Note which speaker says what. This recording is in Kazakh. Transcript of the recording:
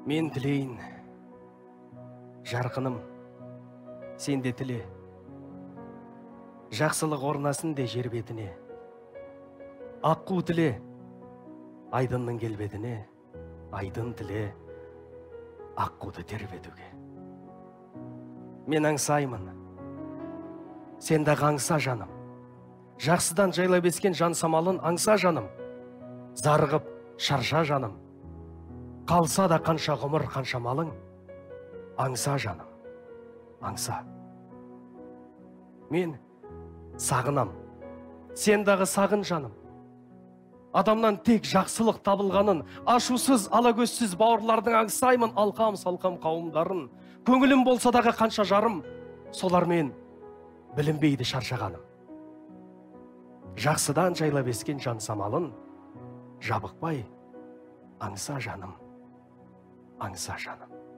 Speaker 1: Мен тілейін, жарқыным, сен де тіле. Жақсылық орнасын де жер бетіне. Аққу тіле, айдынның келбетіне. Айдын тіле, аққуды тербетуге. Мен аңсаймын, сен дағы аңса жаным. Жақсыдан жайлап ескен жан самалын аңса жаным. Зарығып шарша жаным. Қалса да қанша ғұмыр, қанша малың, аңса жаным, аңса. Мен сағынам, сен дағы сағын жаным. Адамнан тек жақсылық табылғанын, ашусыз, алагөзсіз бауырлардың аңсаймын алқам-салқам қауымдарын. Көңілім болса дағы қанша жарым, солармен білінбейді шаршағаным. Жақсыдан жайлап ескен жан самалын, жабықпай аңса жаным, аңса жаным.